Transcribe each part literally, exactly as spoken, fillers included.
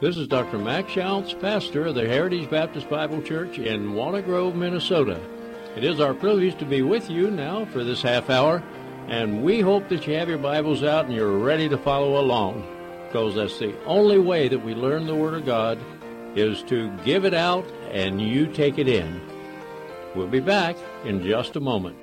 This is Doctor Max Schultz, pastor of the Heritage Baptist Bible Church in Walnut Grove, Minnesota. It is our privilege to be with you now for this half hour, and we hope that you have your Bibles out and you're ready to follow along, because that's the only way that we learn the Word of God is to give it out and you take it in. We'll be back in just a moment.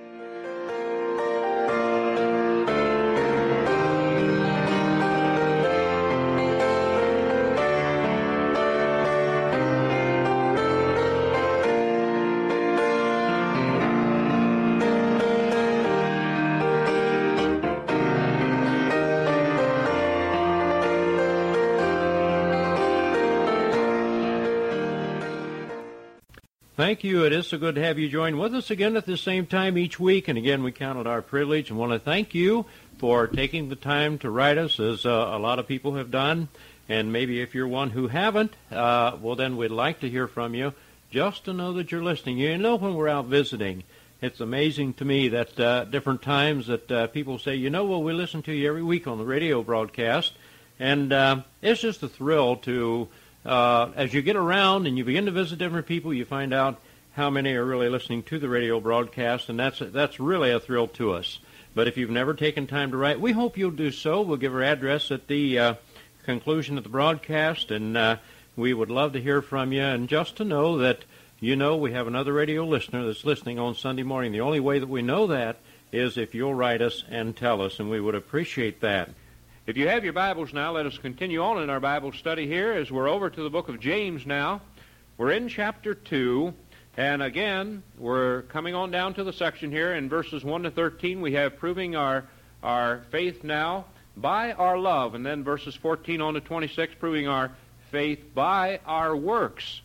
Thank you. It is so good to have you join with us again at the same time each week. And again, we count it our privilege and want to thank you for taking the time to write us, as uh, a lot of people have done. And maybe if you're one who haven't, uh, well, then we'd like to hear from you, just to know that you're listening. You know, when we're out visiting, it's amazing to me that uh, different times that uh, people say, you know, well, we listen to you every week on the radio broadcast. And uh, it's just a thrill to... Uh, as you get around and you begin to visit different people, you find out how many are really listening to the radio broadcast, and that's that's really a thrill to us. But if you've never taken time to write, we hope you'll do so. We'll give our address at the uh, conclusion of the broadcast, and uh, we would love to hear from you. And just to know that, you know, we have another radio listener that's listening on Sunday morning. The only way that we know that is if you'll write us and tell us, and we would appreciate that. If you have your Bibles now, let us continue on in our Bible study here as we're over to the book of James now. We're in chapter two, and again, we're coming on down to the section here in verses one to thirteen. We have proving our, our faith now by our love, and then verses fourteen on to twenty-six, proving our faith by our works.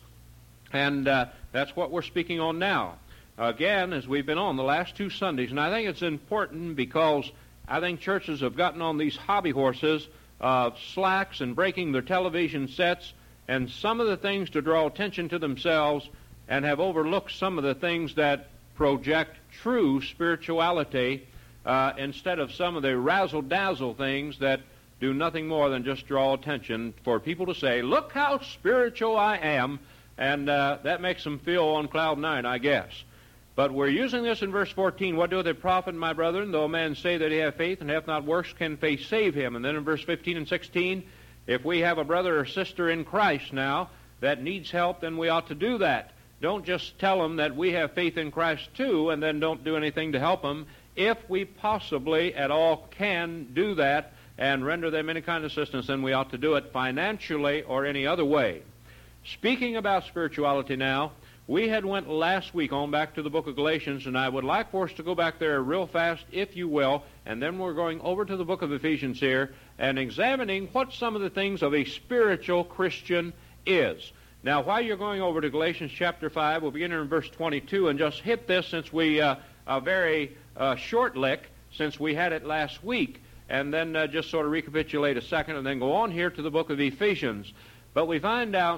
And uh, that's what we're speaking on now. Again, as we've been on the last two Sundays, and I think it's important because I think churches have gotten on these hobby horses of slacks and breaking their television sets and some of the things to draw attention to themselves, and have overlooked some of the things that project true spirituality uh, instead of some of the razzle-dazzle things that do nothing more than just draw attention for people to say, look how spiritual I am, and uh, that makes them feel on cloud nine, I guess. But we're using this in verse fourteen. What doeth it profit, my brethren, though a man say that he have faith and hath not works, can faith save him? And then in verse fifteen and sixteen, if we have a brother or sister in Christ now that needs help, then we ought to do that. Don't just tell them that we have faith in Christ too, and then don't do anything to help them. If we possibly at all can do that and render them any kind of assistance, then we ought to do it financially or any other way. Speaking about spirituality now, we had went last week on back to the book of Galatians, and I would like for us to go back there real fast, if you will, and then we're going over to the book of Ephesians here and examining what some of the things of a spiritual Christian is. Now, while you're going over to Galatians chapter five, we'll begin in verse twenty-two and just hit this since we, uh, a very uh, short lick, since we had it last week, and then uh, just sort of recapitulate a second and then go on here to the book of Ephesians. But we find out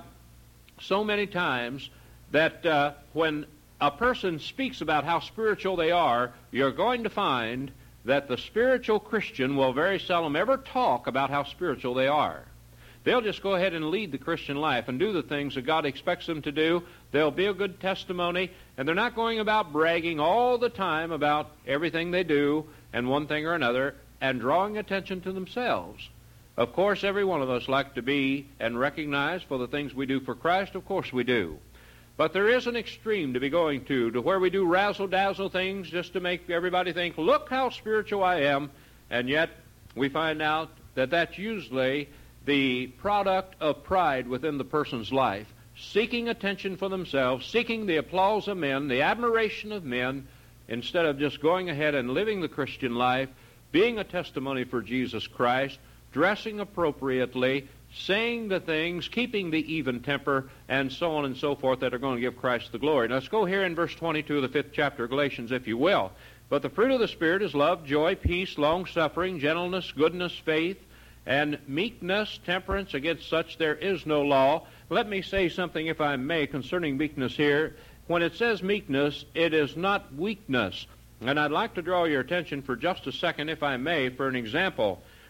so many times that uh, when a person speaks about how spiritual they are, you're going to find that the spiritual Christian will very seldom ever talk about how spiritual they are. They'll just go ahead and lead the Christian life and do the things that God expects them to do. They'll be a good testimony, and they're not going about bragging all the time about everything they do and one thing or another and drawing attention to themselves. Of course, every one of us like to be and recognize for the things we do for Christ. Of course we do. But there is an extreme to be going to, to where we do razzle-dazzle things just to make everybody think, look how spiritual I am, and yet we find out that that's usually the product of pride within the person's life, seeking attention for themselves, seeking the applause of men, the admiration of men, instead of just going ahead and living the Christian life, being a testimony for Jesus Christ, dressing appropriately, saying the things, keeping the even temper, and so on and so forth that are going to give Christ the glory. Now, let's go here in verse twenty-two of the fifth chapter of Galatians, if you will. But the fruit of the Spirit is love, joy, peace, long-suffering, gentleness, goodness, faith, and meekness, temperance. Against such there is no law. Let me say something, if I may, concerning meekness here. When it says meekness, it is not weakness. And I'd like to draw your attention for just a second, if I may, for an example.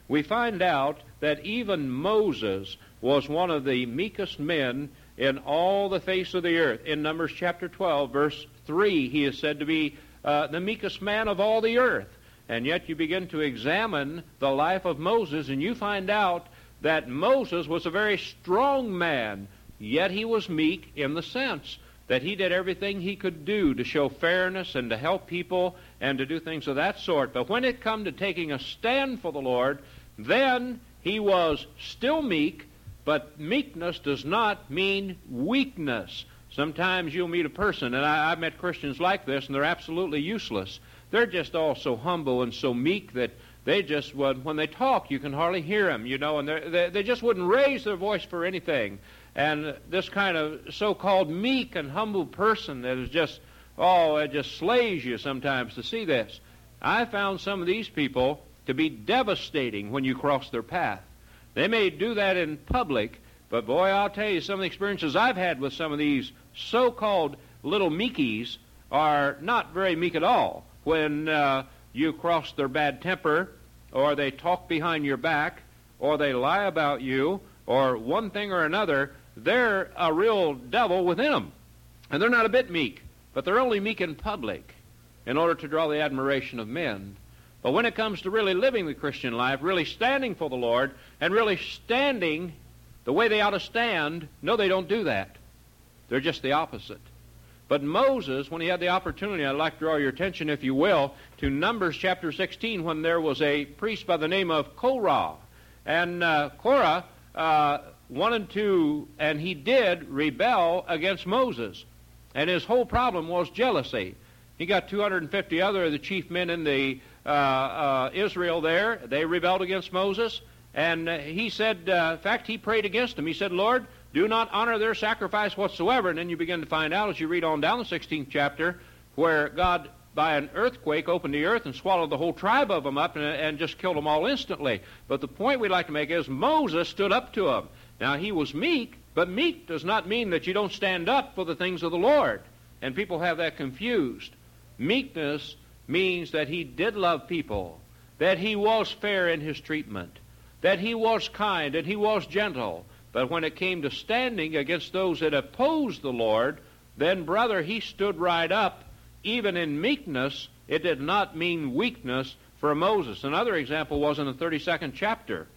we find out that even Moses was one of the meekest men in all the face of the earth. In Numbers chapter twelve, verse three, he is said to be uh, the meekest man of all the earth. And yet you begin to examine the life of Moses, and you find out that Moses was a very strong man, yet he was meek in the sense that he did everything he could do to show fairness and to help people and to do things of that sort. But when it come to taking a stand for the Lord, then he was still meek, but meekness does not mean weakness. Sometimes you'll meet a person, and I, I've met Christians like this, and they're absolutely useless. They're just all so humble and so meek that they just, when they talk, you can hardly hear them, you know, and they they just wouldn't raise their voice for anything. And this kind of so-called meek and humble person that is just, oh, it just slays you sometimes to see this. I found some of these people to be devastating when you cross their path. They may do that in public, but boy, I'll tell you, some of the experiences I've had with some of these so-called little meekies are not very meek at all. When uh, you cross their bad temper, or they talk behind your back, or they lie about you, or one thing or another, they're a real devil within them. And they're not a bit meek, but they're only meek in public in order to draw the admiration of men. But when it comes to really living the Christian life, really standing for the Lord, and really standing the way they ought to stand, no, they don't do that. They're just the opposite. But Moses, when he had the opportunity, I'd like to draw your attention, if you will, to Numbers chapter sixteen, when there was a priest by the name of Korah. And uh, Korah uh, wanted to, and he did, rebel against Moses. And his whole problem was jealousy. He got two hundred fifty other of the chief men in the uh, uh, Israel there. They rebelled against Moses. And uh, he said, uh, in fact, he prayed against them. He said, Lord, do not honor their sacrifice whatsoever. And then you begin to find out as you read on down the sixteenth chapter where God, by an earthquake, opened the earth and swallowed the whole tribe of them up and, and just killed them all instantly. But the point we'd like to make is Moses stood up to them. Now, he was meek, but meek does not mean that you don't stand up for the things of the Lord. And people have that confused. Meekness means that he did love people, that he was fair in his treatment, that he was kind and he was gentle. But when it came to standing against those that opposed the Lord, then, brother, he stood right up. Even in meekness, it did not mean weakness for Moses. Another example was in the thirty-second chapter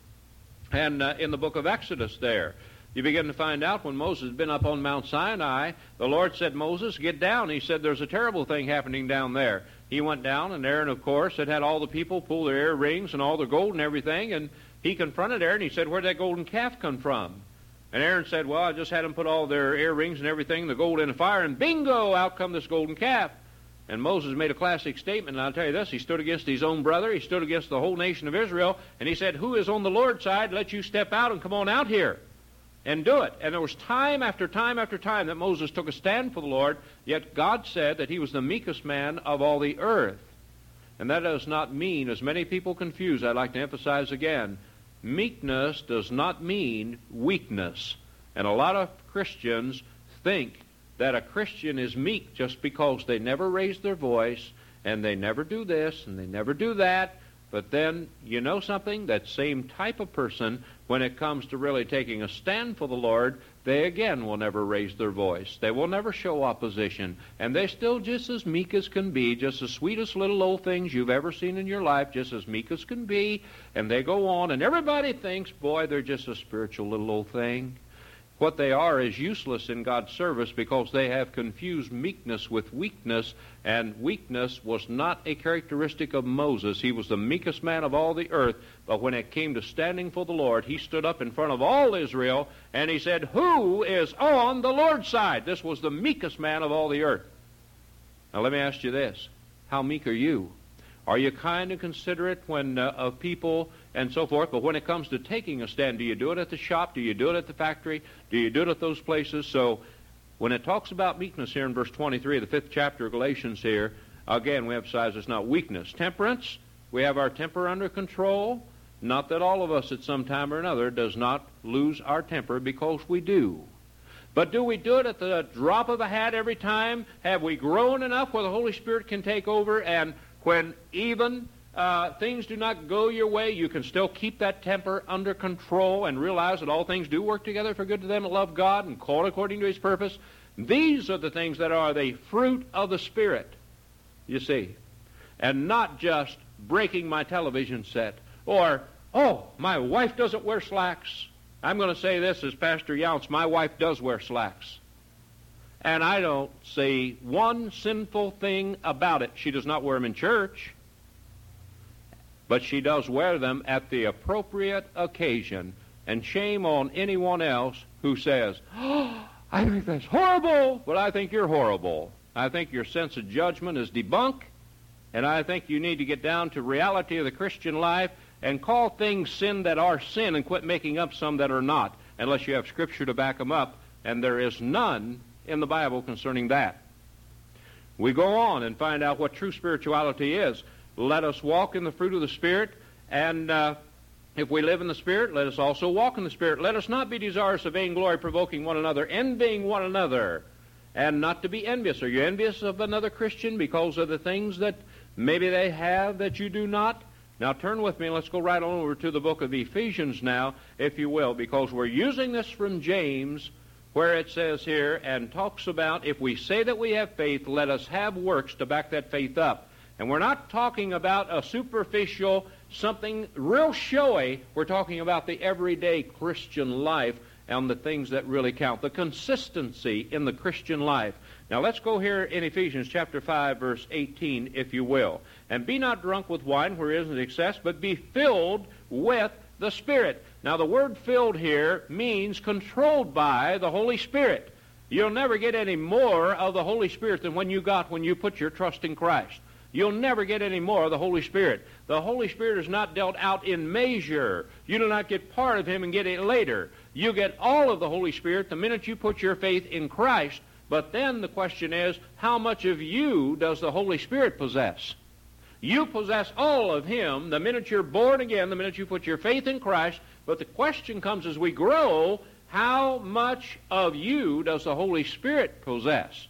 and uh, in the book of Exodus there. You begin to find out when Moses had been up on Mount Sinai, the Lord said, Moses, get down. He said, there's a terrible thing happening down there. He went down, and Aaron, of course, had had all the people pull their earrings and all their gold and everything, and he confronted Aaron. He said, where'd that golden calf come from? And Aaron said, well, I just had them put all their earrings and everything, the gold in the fire, and bingo, out come this golden calf. And Moses made a classic statement, and I'll tell you this, he stood against his own brother, he stood against the whole nation of Israel, and he said, who is on the Lord's side? Let you step out and come on out here and do it. And there was time after time after time that Moses took a stand for the Lord, yet God said that he was the meekest man of all the earth. And that does not mean, as many people confuse, I'd like to emphasize again, meekness does not mean weakness. And a lot of Christians think that a Christian is meek just because they never raise their voice, and they never do this, and they never do that. But then, you know something? That same type of person, when it comes to really taking a stand for the Lord, they again will never raise their voice. They will never show opposition. And they're still just as meek as can be, just the sweetest little old things you've ever seen in your life, just as meek as can be. And they go on, and everybody thinks, boy, they're just a spiritual little old thing. What they are is useless in God's service because they have confused meekness with weakness, and weakness was not a characteristic of Moses. He was the meekest man of all the earth, but when it came to standing for the Lord, he stood up in front of all Israel, and he said, who is on the Lord's side? This was the meekest man of all the earth. Now let me ask you this. How meek are you? Are you kind and considerate when uh, of people and so forth? But when it comes to taking a stand, do you do it at the shop? Do you do it at the factory? Do you do it at those places? So when it talks about meekness here in verse twenty-three of the fifth chapter of Galatians here, again, we emphasize it's not weakness. Temperance, we have our temper under control. Not that all of us at some time or another does not lose our temper, because we do. But do we do it at the drop of a hat every time? Have we grown enough where the Holy Spirit can take over, and when even uh, things do not go your way, you can still keep that temper under control and realize that all things do work together for good to them that love God and called according to His purpose. These are the things that are the fruit of the Spirit, you see. And not just breaking my television set or, oh, my wife doesn't wear slacks. I'm going to say this as Pastor Younce, my wife does wear slacks. And I don't see one sinful thing about it. She does not wear them in church, but she does wear them at the appropriate occasion. And shame on anyone else who says, oh, I think that's horrible. Well, I think you're horrible. I think your sense of judgment is debunked, and I think you need to get down to reality of the Christian life and call things sin that are sin and quit making up some that are not, unless you have Scripture to back them up, and there is none in the Bible concerning that. We go on and find out what true spirituality is. Let us walk in the fruit of the Spirit, and uh, if we live in the Spirit, let us also walk in the Spirit. Let us not be desirous of vainglory, provoking one another, envying one another, and not to be envious. Are you envious of another Christian because of the things that maybe they have that you do not? Now turn with me, and let's go right on over to the book of Ephesians now, if you will, because we're using this from James, where it says here, and talks about, if we say that we have faith, let us have works to back that faith up. And we're not talking about a superficial, something real showy. We're talking about the everyday Christian life and the things that really count, the consistency in the Christian life. Now let's go here in Ephesians chapter five, verse eighteen, if you will. And be not drunk with wine wherein is excess, but be filled with the Spirit. Now the word filled here means controlled by the Holy Spirit. You'll never get any more of the Holy Spirit than when you got when you put your trust in Christ. You'll never get any more of the Holy Spirit. The Holy Spirit is not dealt out in measure. You do not get part of Him and get it later. You get all of the Holy Spirit the minute you put your faith in Christ. But then the question is, how much of you does the Holy Spirit possess? You possess all of Him the minute you're born again, the minute you put your faith in Christ. But the question comes as we grow, how much of you does the Holy Spirit possess?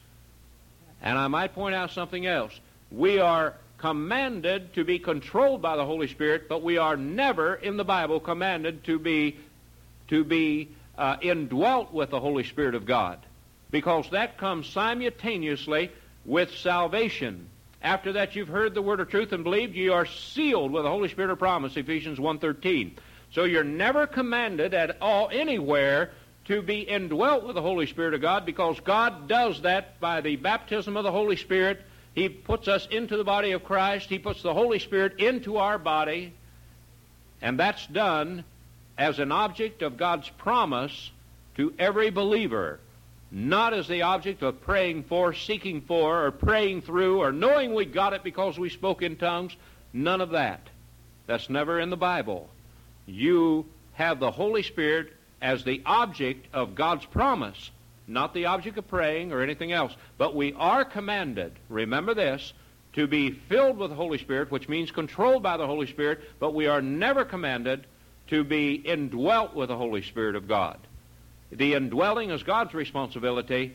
And I might point out something else. We are commanded to be controlled by the Holy Spirit, but we are never in the Bible commanded to be to be uh, indwelt with the Holy Spirit of God, because that comes simultaneously with salvation. After that you've heard the word of truth and believed, you are sealed with the Holy Spirit of promise, Ephesians one thirteen. So you're never commanded at all anywhere to be indwelt with the Holy Spirit of God, because God does that by the baptism of the Holy Spirit. He puts us into the body of Christ. He puts the Holy Spirit into our body. And that's done as an object of God's promise to every believer, not as the object of praying for, seeking for, or praying through, or knowing we got it because we spoke in tongues. None of that. That's never in the Bible. You have the Holy Spirit as the object of God's promise, not the object of praying or anything else. But we are commanded, remember this, to be filled with the Holy Spirit, which means controlled by the Holy Spirit, but we are never commanded to be indwelt with the Holy Spirit of God. The indwelling is God's responsibility.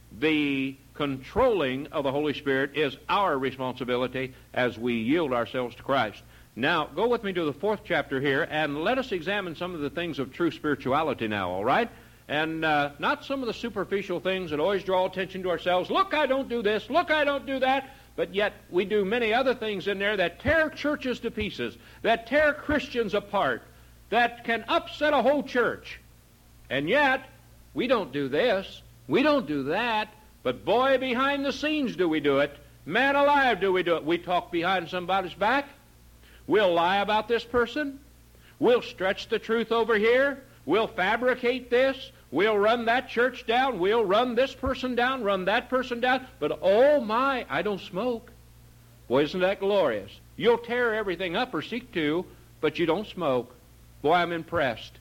The controlling of the Holy Spirit is our responsibility as we yield ourselves to Christ. Now, go with me to the fourth chapter here, and let us examine some of the things of true spirituality now, all right? And uh, not some of the superficial things that always draw attention to ourselves. Look, I don't do this. Look, I don't do that. But yet we do many other things in there that tear churches to pieces, that tear Christians apart, that can upset a whole church. And yet, we don't do this. We don't do that. But boy, behind the scenes do we do it. Man alive, do we do it. We talk behind somebody's back. We'll lie about this person. We'll stretch the truth over here. We'll fabricate this. We'll run that church down. We'll run this person down, run that person down. But oh my, I don't smoke. Boy, isn't that glorious? You'll tear everything up or seek to, but you don't smoke. Boy, I'm impressed.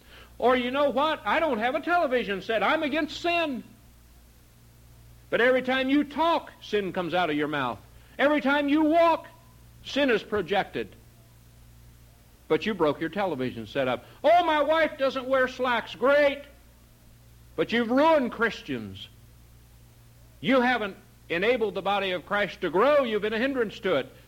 Or you know what? I don't have a television set. I'm against sin. But every time you talk, sin comes out of your mouth. Every time you walk, sin is projected. But you broke your television set up. Oh, my wife doesn't wear slacks. Great. But you've ruined Christians. You haven't enabled the body of Christ to grow. You've been a hindrance to it.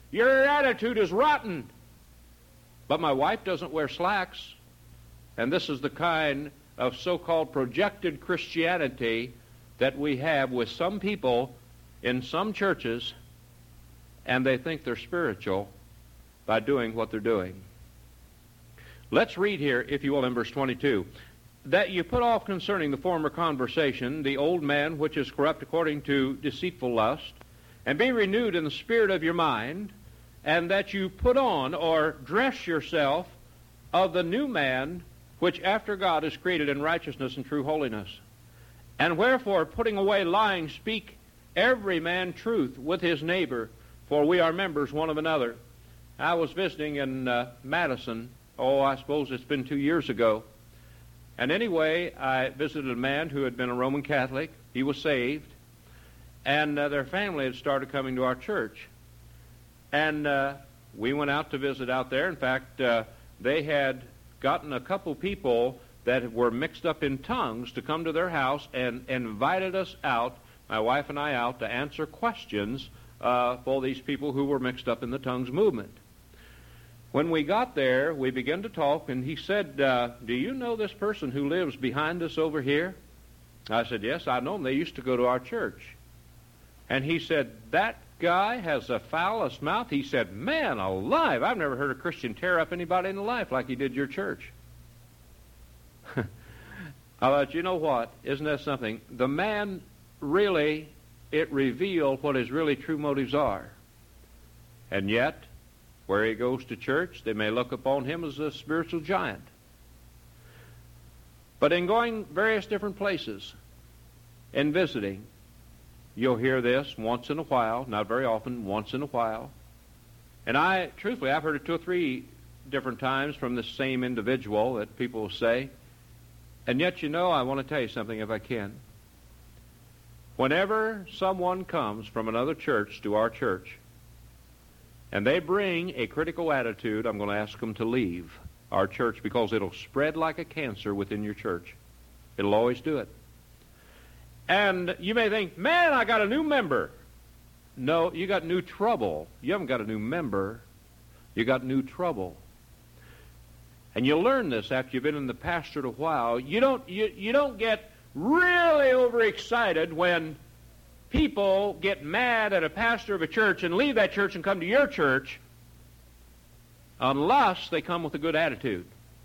your attitude is rotten. But my wife doesn't wear slacks. And this is the kind of so-called projected Christianity that we have with some people in some churches, and they think they're spiritual by doing what they're doing. Let's read here, if you will, in verse twenty-two. That you put off concerning the former conversation the old man which is corrupt according to deceitful lust, and be renewed in the spirit of your mind, and that you put on or dress yourself of the new man which after God is created in righteousness and true holiness. And wherefore, putting away lying, speak every man truth with his neighbor, for we are members one of another. I was visiting in uh, Madison, oh, I suppose it's been two years ago. And anyway, I visited a man who had been a Roman Catholic. He was saved. And uh, their family had started coming to our church. And uh, we went out to visit out there. In fact, uh, they had gotten a couple people that were mixed up in tongues to come to their house and, and invited us out, my wife and I out, to answer questions uh, for these people who were mixed up in the tongues movement. When we got there, we began to talk, and he said, uh, do you know this person who lives behind us over here? I said, yes, I know him. They used to go to our church. And he said, that guy has the foulest mouth. He said, man alive, I've never heard a Christian tear up anybody in the life like he did your church. I thought, you know what? Isn't that something? The man really, it revealed what his really true motives are. And yet, where he goes to church, they may look upon him as a spiritual giant. But in going various different places and visiting, you'll hear this once in a while, not very often, once in a while. And I, truthfully, I've heard it two or three different times from the same individual that people will say. And yet, you know, I want to tell you something if I can. Whenever someone comes from another church to our church, and they bring a critical attitude, I'm going to ask them to leave our church because it'll spread like a cancer within your church. It'll always do it. And you may think, man, I got a new member. No, you got new trouble. You haven't got a new member. You got new trouble. And you learn this after you've been in the pastorate a while. You don't, you, you don't get really overexcited when people get mad at a pastor of a church and leave that church and come to your church unless they come with a good attitude.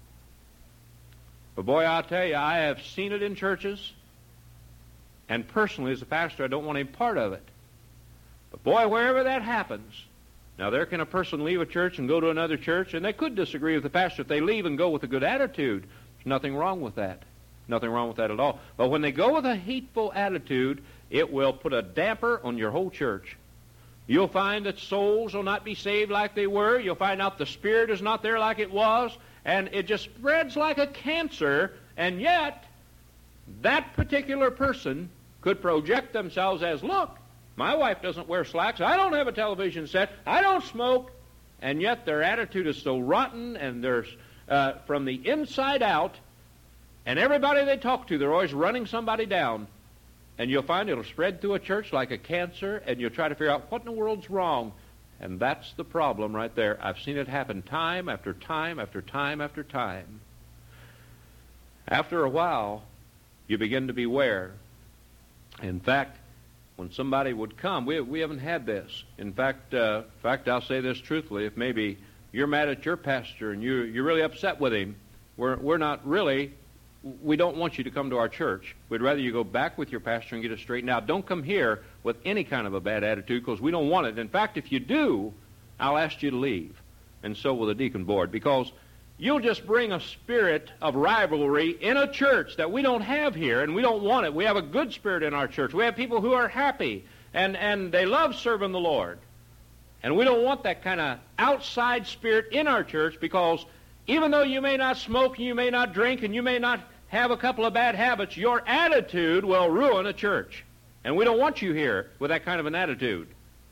But boy, I'll tell you, I have seen it in churches, and personally as a pastor, I don't want any part of it. But boy, wherever that happens, now there can a person leave a church and go to another church, and they could disagree with the pastor if they leave and go with a good attitude. There's nothing wrong with that. Nothing wrong with that at all. But when they go with a hateful attitude, it will put a damper on your whole church. You'll find that souls will not be saved like they were. You'll find out the Spirit is not there like it was. And it just spreads like a cancer. And yet, that particular person could project themselves as, look, my wife doesn't wear slacks. I don't have a television set. I don't smoke. And yet their attitude is so rotten, and there's uh, from the inside out, and everybody they talk to, they're always running somebody down. And you'll find it'll spread through a church like a cancer, and you'll try to figure out what in the world's wrong. And that's the problem right there. I've seen it happen time after time after time after time. After a while, you begin to beware. In fact, when somebody would come, we we haven't had this. In fact, uh, in fact, I'll say this truthfully. If maybe you're mad at your pastor and you you're really upset with him, we're we're not really. We don't want you to come to our church. We'd rather you go back with your pastor and get it straightened out. Don't come here with any kind of a bad attitude because we don't want it. In fact, if you do, I'll ask you to leave. And so will the deacon board, because you'll just bring a spirit of rivalry in a church that we don't have here, and we don't want it. We have a good spirit in our church. We have people who are happy, and, and they love serving the Lord. And we don't want that kind of outside spirit in our church, because even though you may not smoke and you may not drink and you may not have a couple of bad habits, your attitude will ruin a church. And we don't want you here with that kind of an attitude.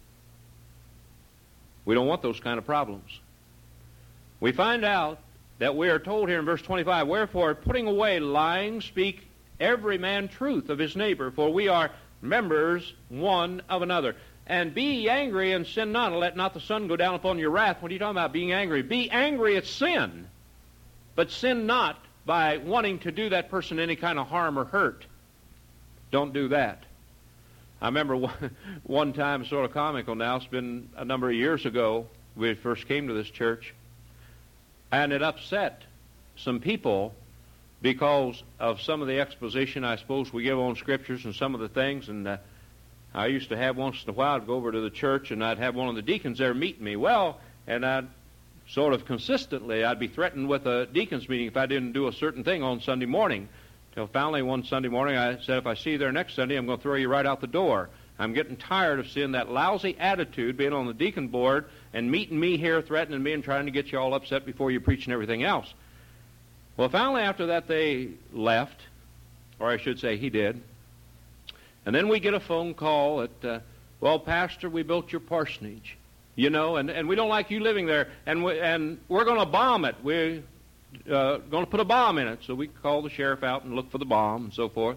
We don't want those kind of problems. We find out that we are told here in verse twenty-five, wherefore, putting away lying, speak every man truth of his neighbor, for we are members one of another. and be ye angry and sin not, and let not the sun go down upon your wrath. What are you talking about, being angry? Be angry at sin, but sin not by wanting to do that person any kind of harm or hurt. Don't do that. I remember one, one time, sort of comical now, it's been a number of years ago, we first came to this church, and it upset some people because of some of the exposition, I suppose, we give on Scriptures and some of the things. And uh, I used to have once in a while, I'd go over to the church, and I'd have one of the deacons there meet me. Well, and I'd sort of consistently, I'd be threatened with a deacon's meeting if I didn't do a certain thing on Sunday morning. Till finally one Sunday morning I said, if I see you there next Sunday, I'm going to throw you right out the door. I'm getting tired of seeing that lousy attitude being on the deacon board and meeting me here, threatening me and trying to get you all upset before you preach and everything else. Well, finally after that they left, or I should say he did. And then we get a phone call that, uh, well, Pastor, we built your parsonage, you know, and, and we don't like you living there, and, we, and we're going to bomb it. We're uh, going to put a bomb in it. So we call the sheriff out and look for the bomb and so forth.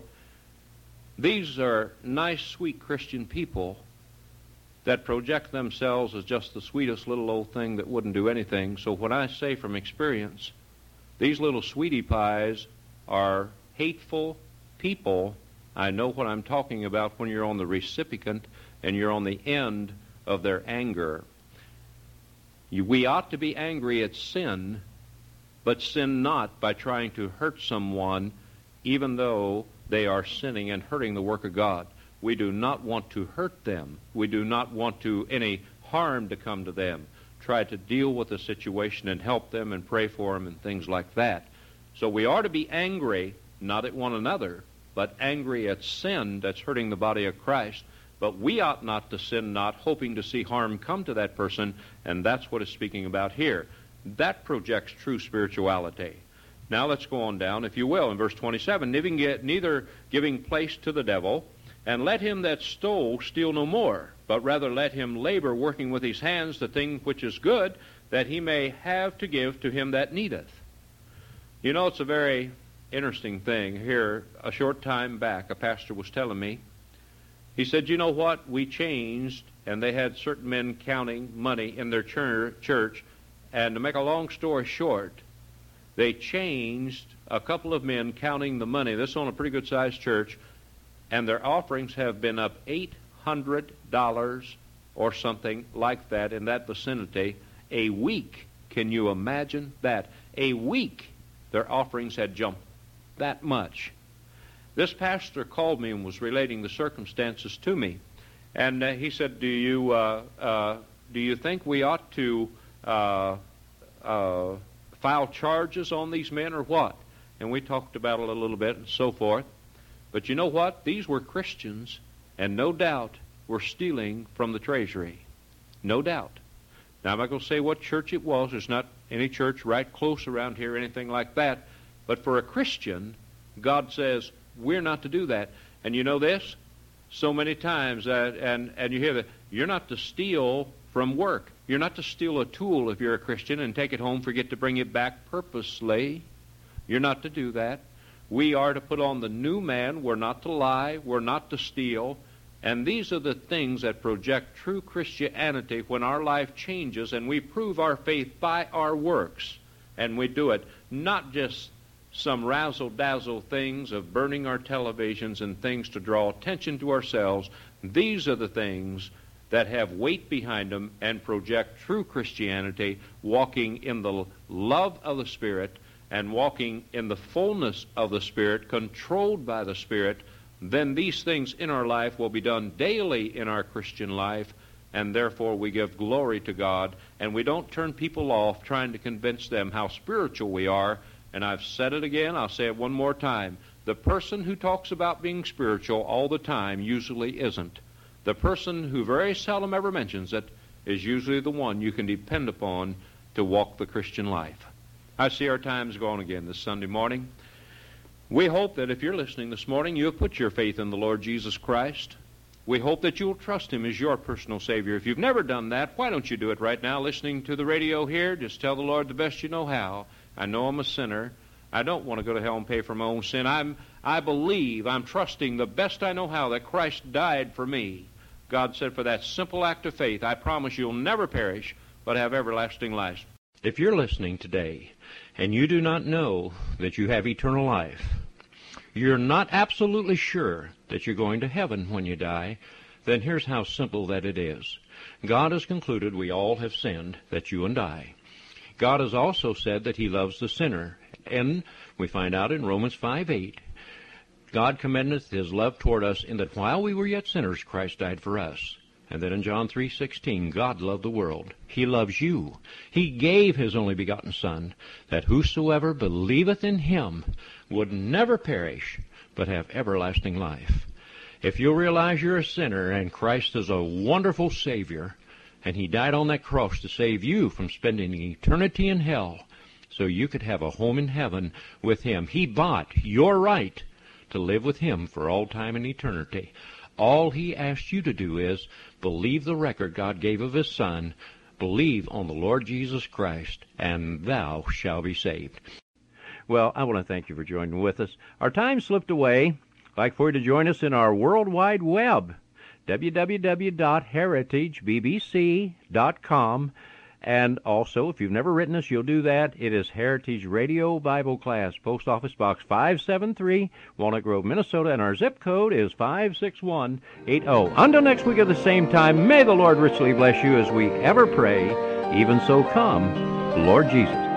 These are nice, sweet Christian people that project themselves as just the sweetest little old thing that wouldn't do anything. So when I say from experience, these little sweetie pies are hateful people. I know what I'm talking about when you're on the recipient and you're on the end of their anger. You, we ought to be angry at sin, but sin not by trying to hurt someone even though they are sinning and hurting the work of God. We do not want to hurt them. We do not want to any harm to come to them. Try to deal with the situation and help them and pray for them and things like that. So we are to be angry, not at one another, but angry at sin that's hurting the body of Christ. But we ought not to sin not, hoping to see harm come to that person, and that's what it's speaking about here. That projects true spirituality. Now let's go on down, if you will, in verse twenty-seven. Neither giving place to the devil, and let him that stole steal no more, but rather let him labor, working with his hands the thing which is good, that he may have to give to him that needeth. You know, it's a very interesting thing. Here, a short time back, a pastor was telling me, he said, you know what, we changed, and they had certain men counting money in their church, and to make a long story short, they changed a couple of men counting the money. This is on a pretty good-sized church, and their offerings have been up eight hundred dollars or something like that in that vicinity a week. Can you imagine that? A week their offerings had jumped that much. This pastor called me and was relating the circumstances to me, and uh, he said, do you uh, uh, do you think we ought to uh, uh, file charges on these men or what? And we talked about it a little bit and so forth. But you know what? These were Christians, and no doubt were stealing from the treasury. No doubt. Now, I'm not going to say what church it was. There's not any church right close around here, anything like that. But for a Christian, God says, we're not to do that. And you know this? So many times, uh, and, and you hear that, you're not to steal from work. You're not to steal a tool if you're a Christian and take it home, forget to bring it back purposely. You're not to do that. We are to put on the new man. We're not to lie. We're not to steal. And these are the things that project true Christianity when our life changes and we prove our faith by our works. And we do it not just some razzle-dazzle things of burning our televisions and things to draw attention to ourselves. These are the things that have weight behind them and project true Christianity, walking in the love of the Spirit and walking in the fullness of the Spirit, controlled by the Spirit. Then these things in our life will be done daily in our Christian life, and therefore we give glory to God, and we don't turn people off trying to convince them how spiritual we are. And I've said it again, I'll say it one more time. The person who talks about being spiritual all the time usually isn't. The person who very seldom ever mentions it is usually the one you can depend upon to walk the Christian life. I see our time's gone again this Sunday morning. We hope that if you're listening this morning, you have put your faith in the Lord Jesus Christ. We hope that you'll trust Him as your personal Savior. If you've never done that, why don't you do it right now? Listening to the radio here, just tell the Lord the best you know how. I know I'm a sinner. I don't want to go to hell and pay for my own sin. I'm, I believe, I'm trusting the best I know how that Christ died for me. God said, for that simple act of faith, I promise you'll never perish, but have everlasting life. If you're listening today and you do not know that you have eternal life, you're not absolutely sure that you're going to heaven when you die, then here's how simple that it is. God has concluded we all have sinned, that's you and I. God has also said that he loves the sinner, and we find out in Romans five eight, God commendeth his love toward us in that while we were yet sinners, Christ died for us. And then in John three sixteen, God loved the world. He loves you. He gave his only begotten Son, that whosoever believeth in him would never perish, but have everlasting life. If you'll realize you're a sinner and Christ is a wonderful Savior, and he died on that cross to save you from spending eternity in hell so you could have a home in heaven with him. He bought your right to live with him for all time and eternity. All he asks you to do is believe the record God gave of his Son, believe on the Lord Jesus Christ, and thou shalt be saved. Well, I want to thank you for joining with us. Our time slipped away. I'd like for you to join us in our World Wide Web, w w w dot heritage b b c dot com. And also, if you've never written us, you'll do that. It is Heritage Radio Bible Class, Post Office Box five seven three, Walnut Grove, Minnesota, and our zip code is five six one eight zero. Until next week at the same time, may the Lord richly bless you as we ever pray. Even so come, Lord Jesus.